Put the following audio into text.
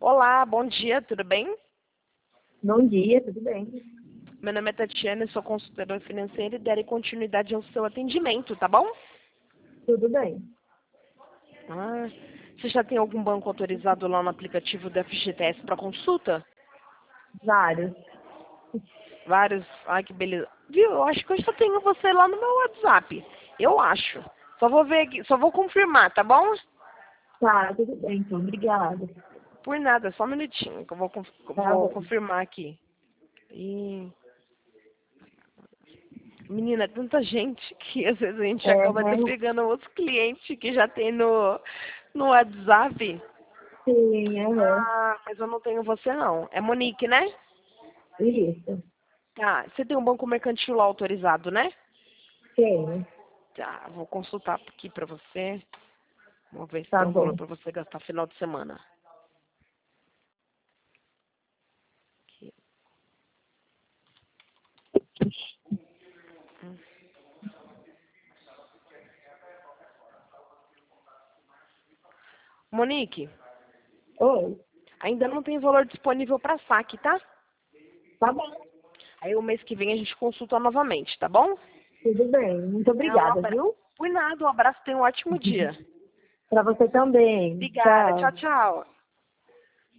Olá, bom dia, tudo bem? Bom dia, tudo bem? Meu nome é Tatiana, sou consultora financeira e darei continuidade ao seu atendimento, tá bom? Tudo bem. Ah, você já tem algum banco autorizado lá no aplicativo do FGTS para consulta? Vários. Vários. Ai, que beleza. Viu? Eu acho que eu já tenho você lá no meu WhatsApp. Eu acho. Só vou ver aqui, só vou confirmar, tá bom? Tá, tudo bem, então. Obrigada. Por nada, só um minutinho que eu vou, Tá vou bom. confirmar aqui. E... Menina, é tanta gente que às vezes a gente É, acaba até né? pegando outros clientes que já tem no WhatsApp. Sim, aham. Ah, mas eu não tenho você não. É Monique, né? Isso. Tá, você tem um banco mercantil lá autorizado, né? Tenho. Tá, vou consultar aqui pra você. Vamos ver se Tá tem um valor bom. pra você gastar final de semana. Aqui. Monique, Oi. ainda não tem valor disponível para saque, tá? Tá bom. Aí o mês que vem a gente consulta novamente, tá bom? Tudo bem. Muito Então, obrigada, viu? por nada, um abraço, tenha um ótimo dia. Pra você também. Obrigada, tchau, Tchau. tchau.